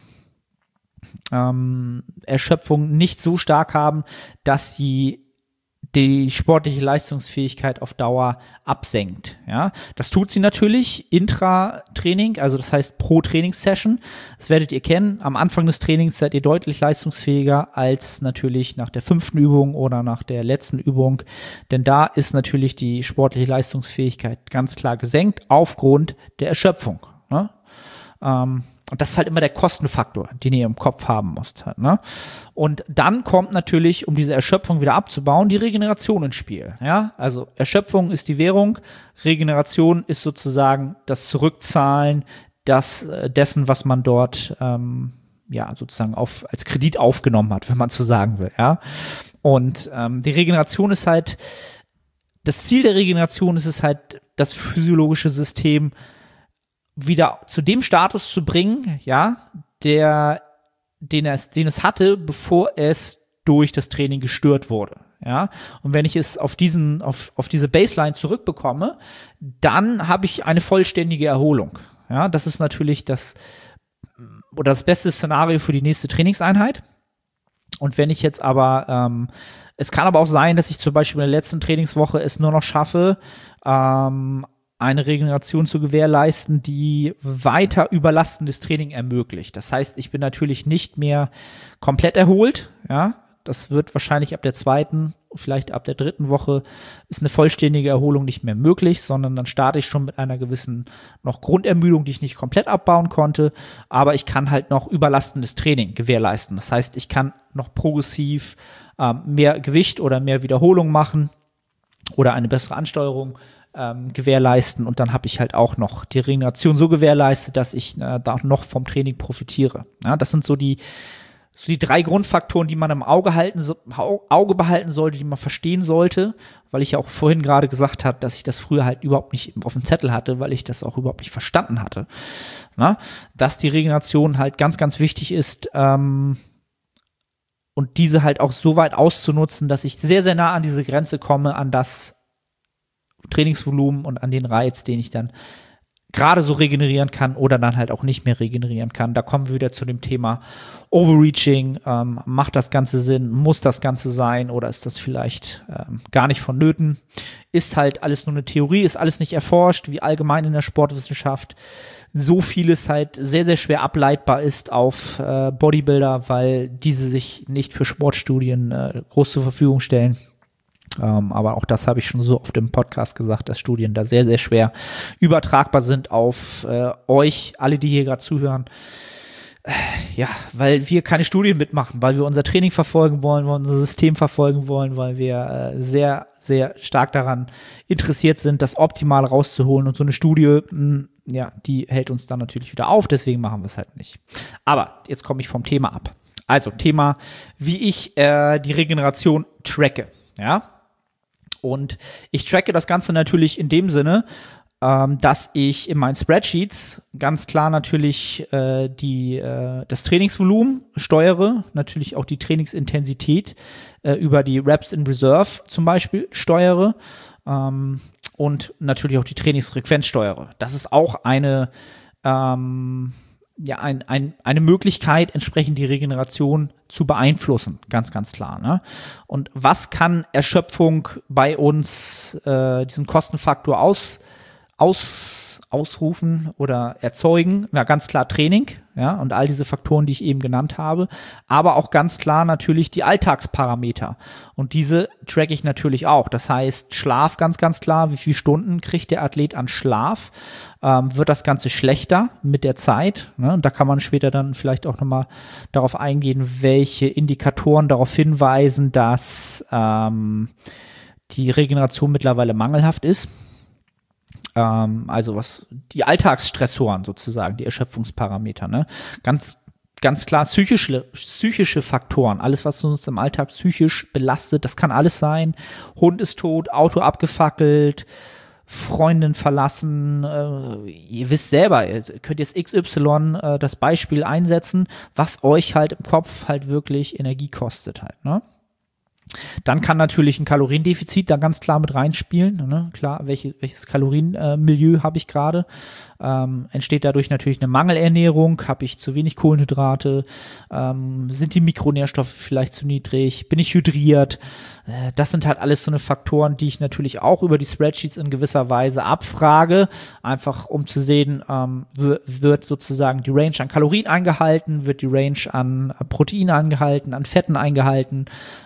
Erschöpfung nicht so stark haben, dass sie die sportliche Leistungsfähigkeit auf Dauer absenkt. Ja, das tut sie natürlich intra-Training, also das heißt pro Trainingssession. Das werdet ihr kennen. Am Anfang des Trainings seid ihr deutlich leistungsfähiger als natürlich nach der 5. Übung oder nach der letzten Übung, denn da ist natürlich die sportliche Leistungsfähigkeit ganz klar gesenkt aufgrund der Erschöpfung. Ne? Und das ist halt immer der Kostenfaktor, den ihr im Kopf haben müsst. Halt, ne? Und dann kommt natürlich, um diese Erschöpfung wieder abzubauen, die Regeneration ins Spiel. Ja? Also Erschöpfung ist die Währung, Regeneration ist sozusagen das Zurückzahlen dessen, was man dort sozusagen als Kredit aufgenommen hat, wenn man so sagen will. Ja? Und die Regeneration ist halt, das Ziel der Regeneration ist es halt, das physiologische System wieder zu dem Status zu bringen, ja, den es hatte, bevor es durch das Training gestört wurde, ja. Und wenn ich es auf diese Baseline zurückbekomme, dann habe ich eine vollständige Erholung, ja. Das ist natürlich das oder das beste Szenario für die nächste Trainingseinheit. Und wenn ich jetzt aber, es kann aber auch sein, dass ich zum Beispiel in der letzten Trainingswoche es nur noch schaffe, eine Regeneration zu gewährleisten, die weiter überlastendes Training ermöglicht. Das heißt, ich bin natürlich nicht mehr komplett erholt, ja. Das wird wahrscheinlich ab der 2., vielleicht ab der 3. Woche ist eine vollständige Erholung nicht mehr möglich, sondern dann starte ich schon mit einer gewissen noch Grundermüdung, die ich nicht komplett abbauen konnte, aber ich kann halt noch überlastendes Training gewährleisten. Das heißt, ich kann noch progressiv mehr Gewicht oder mehr Wiederholung machen oder eine bessere Ansteuerung gewährleisten, und dann habe ich halt auch noch die Regeneration so gewährleistet, dass ich da noch vom Training profitiere. Ja, das sind so die 3 Grundfaktoren, die man im Auge behalten sollte, die man verstehen sollte, weil ich ja auch vorhin gerade gesagt habe, dass ich das früher halt überhaupt nicht auf dem Zettel hatte, weil ich das auch überhaupt nicht verstanden hatte. Na? Dass die Regeneration halt ganz, ganz wichtig ist, und diese halt auch so weit auszunutzen, dass ich sehr, sehr nah an diese Grenze komme, an das Trainingsvolumen und an den Reiz, den ich dann gerade so regenerieren kann oder dann halt auch nicht mehr regenerieren kann. Da kommen wir wieder zu dem Thema Overreaching. Macht das Ganze Sinn? Muss das Ganze sein? Oder ist das vielleicht gar nicht vonnöten? Ist halt alles nur eine Theorie, ist alles nicht erforscht, wie allgemein in der Sportwissenschaft so vieles halt sehr, sehr schwer ableitbar ist auf Bodybuilder, weil diese sich nicht für Sportstudien groß zur Verfügung stellen. Aber auch das habe ich schon so auf dem Podcast gesagt, dass Studien da sehr, sehr schwer übertragbar sind auf euch, alle, die hier gerade zuhören. Ja, weil wir keine Studien mitmachen, weil wir unser Training verfolgen wollen, weil wir unser System verfolgen wollen, weil wir sehr, sehr stark daran interessiert sind, das Optimale rauszuholen. Und so eine Studie, ja, die hält uns dann natürlich wieder auf, deswegen machen wir es halt nicht. Aber jetzt komme ich vom Thema ab. Also Thema, wie ich die Regeneration tracke, ja. Und ich tracke das Ganze natürlich in dem Sinne, dass ich in meinen Spreadsheets ganz klar natürlich das Trainingsvolumen steuere, natürlich auch die Trainingsintensität über die Reps in Reserve zum Beispiel steuere und natürlich auch die Trainingsfrequenz steuere. Das ist auch eine Möglichkeit, entsprechend die Regeneration zu beeinflussen, ganz, ganz klar. Ne? Und was kann Erschöpfung bei uns, diesen Kostenfaktor ausrufen oder erzeugen? Na, ganz klar Training, ja, und all diese Faktoren, die ich eben genannt habe, aber auch ganz klar natürlich die Alltagsparameter. Und diese tracke ich natürlich auch. Das heißt, Schlaf ganz, ganz klar, wie viele Stunden kriegt der Athlet an Schlaf? Wird das Ganze schlechter mit der Zeit? Ne? Und da kann man später dann vielleicht auch nochmal darauf eingehen, welche Indikatoren darauf hinweisen, dass die Regeneration mittlerweile mangelhaft ist. Also was die Alltagsstressoren sozusagen, die Erschöpfungsparameter, ne? Ganz klar psychische Faktoren, alles, was uns im Alltag psychisch belastet, das kann alles sein. Hund ist tot, Auto abgefackelt, Freundin verlassen, ihr wisst selber, ihr könnt jetzt XY das Beispiel einsetzen, was euch halt im Kopf halt wirklich Energie kostet halt, ne? Dann kann natürlich ein Kaloriendefizit da ganz klar mit reinspielen. Ne? Klar, welches Kalorienmilieu habe ich gerade? Entsteht dadurch natürlich eine Mangelernährung? Habe ich zu wenig Kohlenhydrate? Sind die Mikronährstoffe vielleicht zu niedrig? Bin ich hydriert? Das sind halt alles so eine Faktoren, die ich natürlich auch über die Spreadsheets in gewisser Weise abfrage, einfach um zu sehen, wird sozusagen die Range an Kalorien eingehalten, wird die Range an Protein eingehalten, an Fetten eingehalten,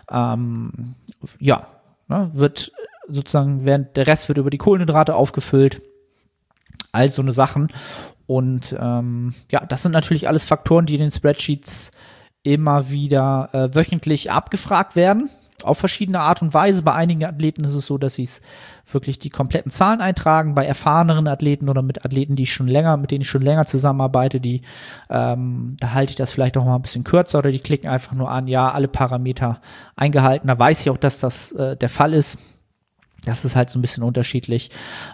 wird sozusagen, während der Rest wird über die Kohlenhydrate aufgefüllt, all so eine Sachen. Und das sind natürlich alles Faktoren, die in den Spreadsheets immer wieder wöchentlich abgefragt werden, auf verschiedene Art und Weise. Bei einigen Athleten ist es so, dass sie es wirklich die kompletten Zahlen eintragen. Bei erfahreneren Athleten oder mit Athleten, mit denen ich schon länger zusammenarbeite, da halte ich das vielleicht auch mal ein bisschen kürzer, oder die klicken einfach nur an, ja, alle Parameter eingehalten. Da weiß ich auch, dass das der Fall ist. Das ist halt so ein bisschen unterschiedlich.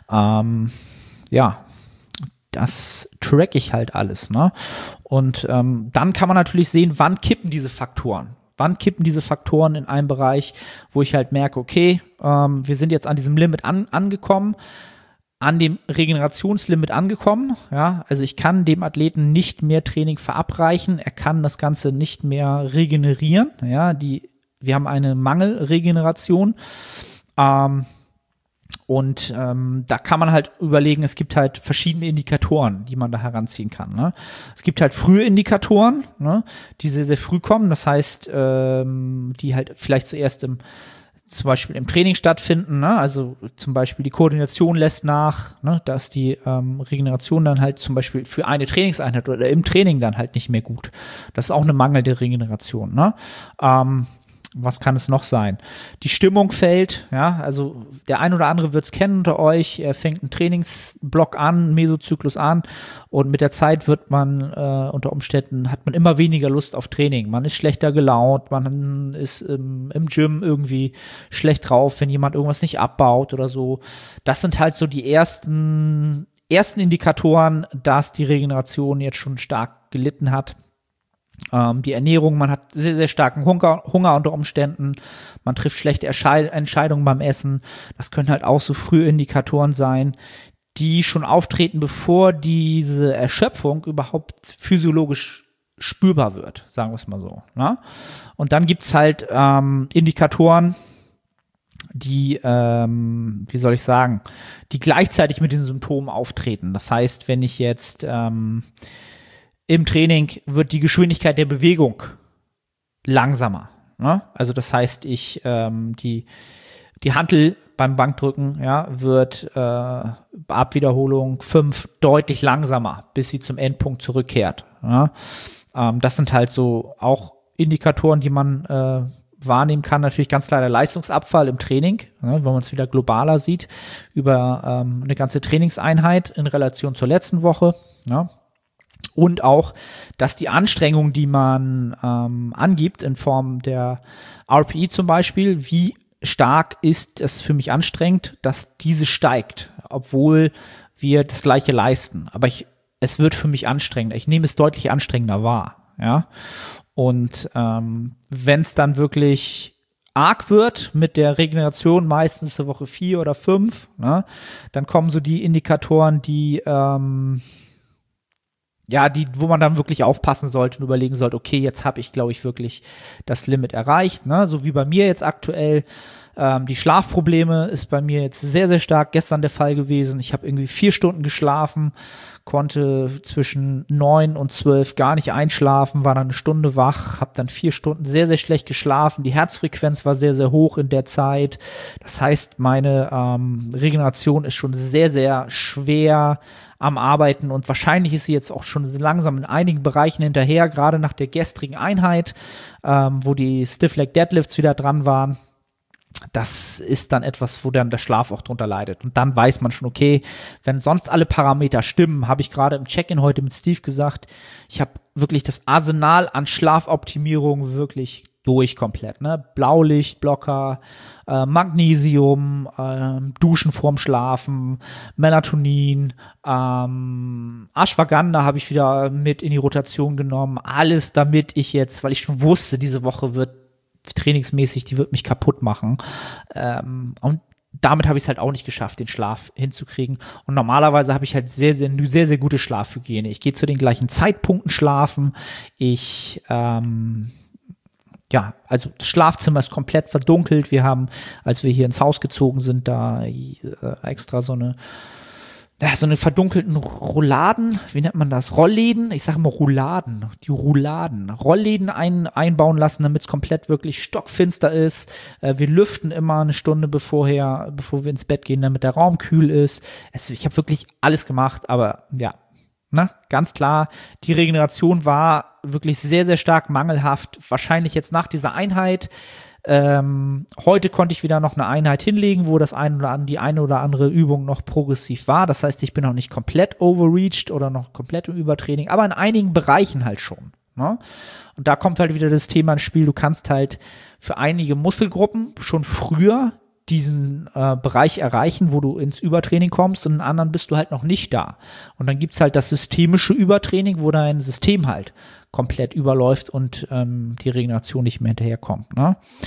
Das track ich halt alles, ne? Und dann kann man natürlich sehen, wann kippen diese Faktoren in einem Bereich, wo ich halt merke, okay, wir sind jetzt an diesem Limit angekommen. an dem Regenerationslimit angekommen. Ja, also ich kann dem Athleten nicht mehr Training verabreichen. Er kann das Ganze nicht mehr regenerieren. Ja, wir haben eine Mangelregeneration. Da kann man halt überlegen, es gibt halt verschiedene Indikatoren, die man da heranziehen kann. Ne? Es gibt halt frühe Indikatoren, ne, die sehr, sehr früh kommen. Das heißt, die halt vielleicht zuerst zum Beispiel im Training stattfinden, ne? Also zum Beispiel die Koordination lässt nach, ne? Da ist die Regeneration dann halt zum Beispiel für eine Trainingseinheit oder im Training dann halt nicht mehr gut. Das ist auch eine mangelnde Regeneration. Ne? Was kann es noch sein? Die Stimmung fällt, ja, also der ein oder andere wird es kennen unter euch, er fängt einen Trainingsblock an, einen Mesozyklus an und mit der Zeit wird man unter Umständen, hat man immer weniger Lust auf Training. Man ist schlechter gelaunt, man ist im Gym irgendwie schlecht drauf, wenn jemand irgendwas nicht abbaut oder so. Das sind halt so die ersten Indikatoren, dass die Regeneration jetzt schon stark gelitten hat. Die Ernährung, man hat sehr, sehr starken Hunger unter Umständen, man trifft schlechte Entscheidungen beim Essen. Das können halt auch so frühe Indikatoren sein, die schon auftreten, bevor diese Erschöpfung überhaupt physiologisch spürbar wird, sagen wir es mal so. Ne? Und dann gibt es halt Indikatoren, die, wie soll ich sagen, die gleichzeitig mit den Symptomen auftreten. Das heißt, wenn ich jetzt im Training wird die Geschwindigkeit der Bewegung langsamer. Ne? Also das heißt, die Hantel beim Bankdrücken, ja, wird ab Wiederholung 5 deutlich langsamer, bis sie zum Endpunkt zurückkehrt. Ja? Das sind halt so auch Indikatoren, die man wahrnehmen kann. Natürlich ganz klar der Leistungsabfall im Training, ne, wenn man es wieder globaler sieht, über eine ganze Trainingseinheit in Relation zur letzten Woche. Ja? Und auch, dass die Anstrengung, die man angibt, in Form der RPE zum Beispiel, wie stark ist es für mich anstrengend, dass diese steigt, obwohl wir das Gleiche leisten. Aber es wird für mich anstrengender. Ich nehme es deutlich anstrengender wahr. Ja? Und wenn es dann wirklich arg wird mit der Regeneration, meistens zur Woche 4 oder 5, ne, dann kommen so die Indikatoren, wo man dann wirklich aufpassen sollte und überlegen sollte, okay, jetzt habe ich, glaube ich, wirklich das Limit erreicht, ne? So wie bei mir jetzt aktuell. Die Schlafprobleme ist bei mir jetzt sehr, sehr stark gestern der Fall gewesen. Ich habe irgendwie 4 Stunden geschlafen, konnte zwischen 9 und 12 gar nicht einschlafen, war dann eine Stunde wach, habe dann 4 Stunden sehr, sehr schlecht geschlafen. Die Herzfrequenz war sehr, sehr hoch in der Zeit. Das heißt, meine Regeneration ist schon sehr, sehr schwer am Arbeiten und wahrscheinlich ist sie jetzt auch schon langsam in einigen Bereichen hinterher, gerade nach der gestrigen Einheit, wo die Stiff Leg Deadlifts wieder dran waren. Das ist dann etwas, wo dann der Schlaf auch drunter leidet. Und dann weiß man schon, okay, wenn sonst alle Parameter stimmen, habe ich gerade im Check-in heute mit Steve gesagt, ich habe wirklich das Arsenal an Schlafoptimierung wirklich durch komplett. Ne? Blaulichtblocker, Magnesium, Duschen vorm Schlafen, Melatonin, Ashwagandha habe ich wieder mit in die Rotation genommen. Alles, damit ich jetzt, weil ich schon wusste, diese Woche wird trainingsmäßig, die wird mich kaputt machen. Und damit habe ich es halt auch nicht geschafft, den Schlaf hinzukriegen. Und normalerweise habe ich halt sehr, sehr, sehr, sehr gute Schlafhygiene. Ich gehe zu den gleichen Zeitpunkten schlafen. Also das Schlafzimmer ist komplett verdunkelt. Wir haben, als wir hier ins Haus gezogen sind, da extra so eine verdunkelten Rouladen, wie nennt man das? Rollläden? Ich sage immer Rouladen, die Rouladen. Rollläden einbauen lassen, damit es komplett wirklich stockfinster ist. Wir lüften immer eine Stunde bevor wir ins Bett gehen, damit der Raum kühl ist. Ich habe wirklich alles gemacht, aber ja, ganz klar, die Regeneration war wirklich sehr, sehr stark mangelhaft. Wahrscheinlich jetzt nach dieser Einheit. Heute konnte ich wieder noch eine Einheit hinlegen, wo die eine oder andere Übung noch progressiv war. Das heißt, ich bin noch nicht komplett overreached oder noch komplett im Übertraining, aber in einigen Bereichen halt schon. Ne? Und da kommt halt wieder das Thema ins Spiel. Du kannst halt für einige Muskelgruppen schon früher diesen Bereich erreichen, wo du ins Übertraining kommst, und in anderen bist du halt noch nicht da. Und dann gibt's halt das systemische Übertraining, wo dein System halt komplett überläuft und die Regeneration nicht mehr hinterherkommt. Ne?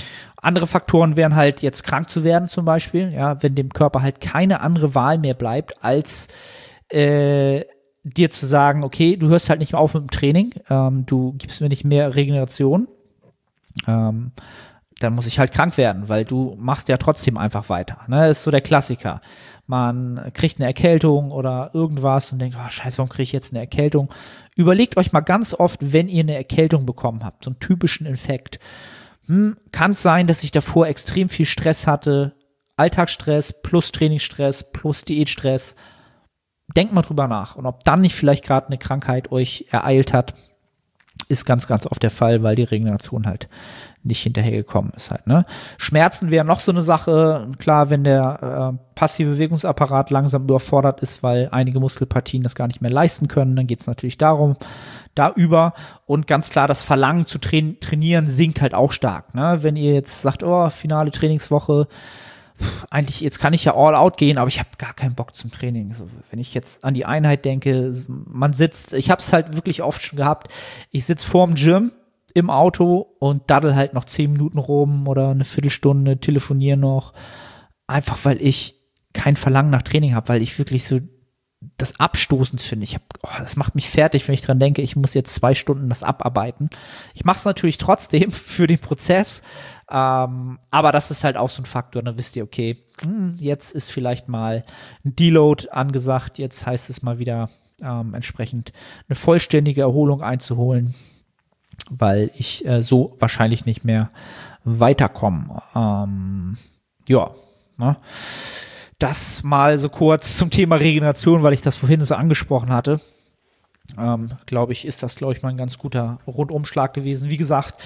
Andere Faktoren wären halt jetzt krank zu werden zum Beispiel, ja, wenn dem Körper halt keine andere Wahl mehr bleibt, als dir zu sagen, okay, du hörst halt nicht mehr auf mit dem Training, du gibst mir nicht mehr Regeneration, dann muss ich halt krank werden, weil du machst ja trotzdem einfach weiter. Ne? Das ist so der Klassiker. Man kriegt eine Erkältung oder irgendwas und denkt, oh scheiße, warum kriege ich jetzt eine Erkältung? Überlegt euch mal ganz oft, wenn ihr eine Erkältung bekommen habt, so einen typischen Infekt. Kann es sein, dass ich davor extrem viel Stress hatte, Alltagsstress plus Trainingsstress plus Diätstress. Denkt mal drüber nach. Und ob dann nicht vielleicht gerade eine Krankheit euch ereilt hat, ist ganz, ganz oft der Fall, weil die Regeneration halt nicht hinterhergekommen ist halt, ne? Schmerzen wären noch so eine Sache. Klar, wenn der passive Bewegungsapparat langsam überfordert ist, weil einige Muskelpartien das gar nicht mehr leisten können, dann geht es natürlich darum, da über. Und ganz klar, das Verlangen zu trainieren sinkt halt auch stark, ne? Wenn ihr jetzt sagt, oh, finale Trainingswoche, eigentlich, jetzt kann ich ja all out gehen, aber ich habe gar keinen Bock zum Training. So, wenn ich jetzt an die Einheit denke, man sitzt, ich habe es halt wirklich oft schon gehabt, ich sitze vorm Gym im Auto und daddel halt noch 10 Minuten rum oder eine Viertelstunde, telefoniere noch, einfach weil ich kein Verlangen nach Training habe, weil ich wirklich so das abstoßend finde. Das macht mich fertig, wenn ich dran denke, ich muss jetzt 2 Stunden das abarbeiten. Ich mache es natürlich trotzdem für den Prozess, aber das ist halt auch so ein Faktor. Dann wisst ihr, okay, jetzt ist vielleicht mal ein Deload angesagt, jetzt heißt es mal wieder entsprechend eine vollständige Erholung einzuholen, weil ich so wahrscheinlich nicht mehr weiterkomme. Ja, ne? Das mal so kurz zum Thema Regeneration, weil ich das vorhin so angesprochen hatte. Glaube ich, ist das, mal ein ganz guter Rundumschlag gewesen. Wie gesagt,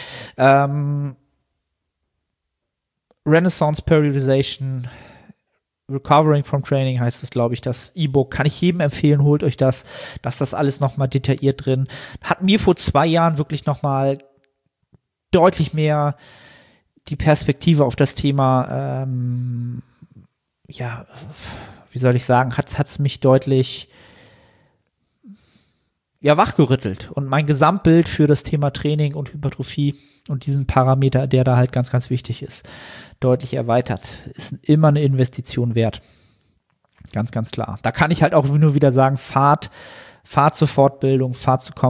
Renaissance Periodization, Recovering from Training heißt es, glaube ich, das E-Book. Kann ich jedem empfehlen, holt euch das. Da ist das alles nochmal detailliert drin. Hat mir vor 2 Jahren wirklich nochmal deutlich mehr die Perspektive auf das Thema wie soll ich sagen, hat es mich deutlich wachgerüttelt und mein Gesamtbild für das Thema Training und Hypertrophie und diesen Parameter, der da halt ganz, ganz wichtig ist, deutlich erweitert. Ist immer eine Investition wert. Ganz, ganz klar. Da kann ich halt auch nur wieder sagen, fahrt zur Fortbildung, fahrt zu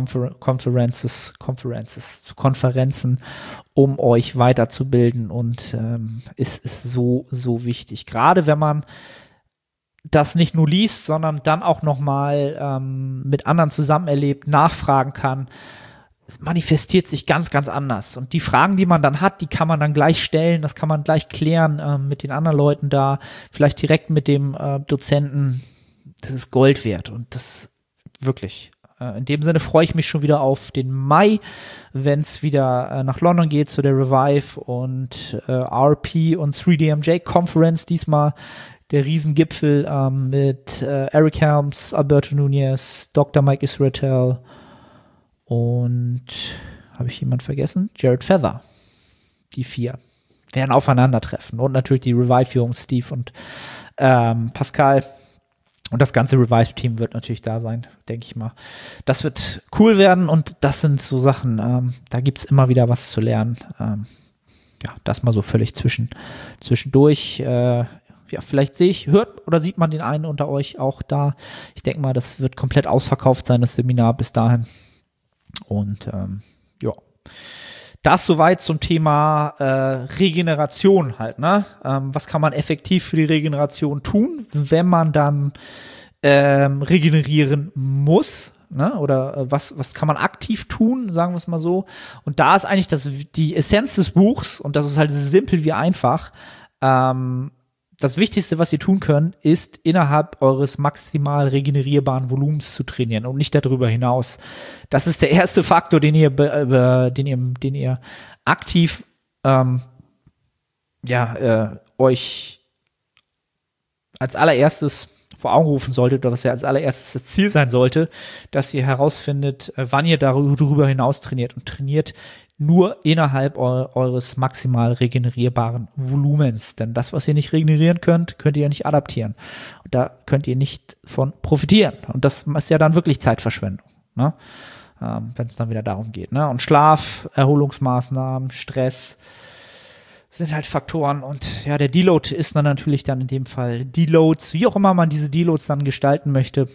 Konferenzen, um euch weiterzubilden und ist so, so wichtig. Gerade wenn man das nicht nur liest, sondern dann auch nochmal mit anderen zusammen erlebt, nachfragen kann. Es manifestiert sich ganz, ganz anders. Und die Fragen, die man dann hat, die kann man dann gleich stellen, das kann man gleich klären mit den anderen Leuten da, vielleicht direkt mit dem Dozenten. Das ist Gold wert und das wirklich. In dem Sinne freue ich mich schon wieder auf den Mai, wenn es wieder nach London geht zu der Revive und RP und 3DMJ Conference. Diesmal der Riesengipfel mit Eric Helms, Alberto Nunez, Dr. Mike Israetel und habe ich jemanden vergessen? Jared Feather. Die 4 werden aufeinandertreffen und natürlich die Revive-Jungs, Steve und Pascal. Und das ganze Revive-Team wird natürlich da sein, denke ich mal. Das wird cool werden und das sind so Sachen, da gibt es immer wieder was zu lernen. Das mal so völlig zwischendurch. Vielleicht hört oder sieht man den einen unter euch auch da. Ich denke mal, das wird komplett ausverkauft sein, das Seminar bis dahin. Und das soweit zum Thema Regeneration halt, ne? Was kann man effektiv für die Regeneration tun, wenn man dann regenerieren muss, ne? Oder was kann man aktiv tun, sagen wir es mal so. Und da ist eigentlich die Essenz des Buchs, und das ist halt simpel wie einfach, das Wichtigste, was ihr tun könnt, ist innerhalb eures maximal regenerierbaren Volumens zu trainieren und nicht darüber hinaus. Das ist der erste Faktor, den ihr aktiv euch als allererstes vor Augen rufen solltet oder was ja als allererstes das Ziel sein sollte, dass ihr herausfindet, wann ihr darüber hinaus trainiert und trainiert nur innerhalb eures maximal regenerierbaren Volumens. Denn das, was ihr nicht regenerieren könnt, könnt ihr ja nicht adaptieren. Und da könnt ihr nicht von profitieren. Und das ist ja dann wirklich Zeitverschwendung, ne? Wenn es dann wieder darum geht. Ne? Und Schlaf, Erholungsmaßnahmen, Stress, sind halt Faktoren. Und ja, der Deload ist dann natürlich dann in dem Fall Deloads, wie auch immer man diese Deloads dann gestalten möchte,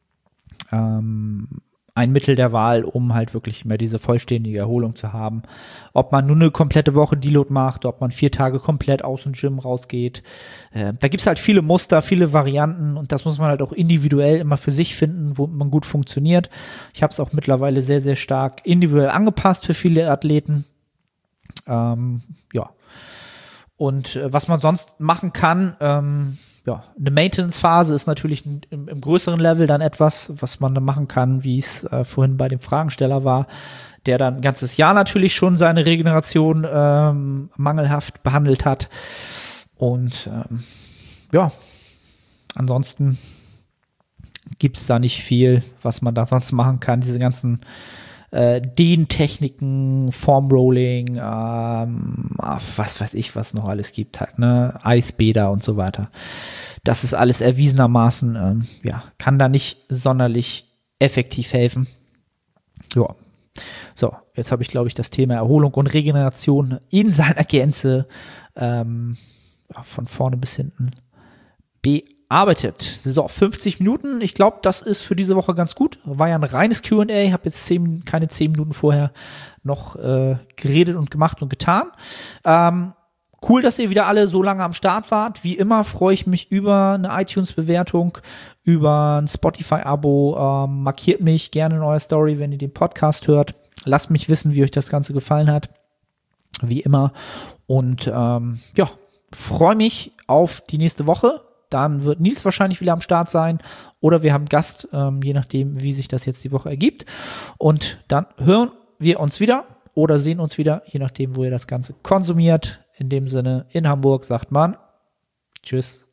ein Mittel der Wahl, um halt wirklich mehr diese vollständige Erholung zu haben. Ob man nur eine komplette Woche Deload macht, ob man 4 Tage komplett aus dem Gym rausgeht. Da gibt es halt viele Muster, viele Varianten und das muss man halt auch individuell immer für sich finden, wo man gut funktioniert. Ich habe es auch mittlerweile sehr, sehr stark individuell angepasst für viele Athleten. Ja. Und was man sonst machen kann, eine Maintenance-Phase ist natürlich im größeren Level dann etwas, was man dann machen kann, wie es vorhin bei dem Fragensteller war, der dann ein ganzes Jahr natürlich schon seine Regeneration mangelhaft behandelt hat. Und ansonsten gibt es da nicht viel, was man da sonst machen kann. Diese ganzen Dehntechniken, Formrolling, was weiß ich, was noch alles gibt halt, ne, Eisbäder und so weiter. Das ist alles erwiesenermaßen, kann da nicht sonderlich effektiv helfen. Ja. So, jetzt habe ich, glaube ich, das Thema Erholung und Regeneration in seiner Gänze von vorne bis hinten bearbeitet. So, 50 Minuten. Ich glaube, das ist für diese Woche ganz gut. War ja ein reines Q&A. Habe jetzt keine 10 Minuten vorher noch geredet und gemacht und getan. Cool, dass ihr wieder alle so lange am Start wart. Wie immer freue ich mich über eine iTunes-Bewertung, über ein Spotify-Abo. Markiert mich gerne in eurer Story, wenn ihr den Podcast hört. Lasst mich wissen, wie euch das Ganze gefallen hat. Wie immer. Und freue mich auf die nächste Woche. Dann wird Nils wahrscheinlich wieder am Start sein oder wir haben Gast, je nachdem, wie sich das jetzt die Woche ergibt. Und dann hören wir uns wieder oder sehen uns wieder, je nachdem, wo ihr das Ganze konsumiert. In dem Sinne, in Hamburg sagt man Tschüss.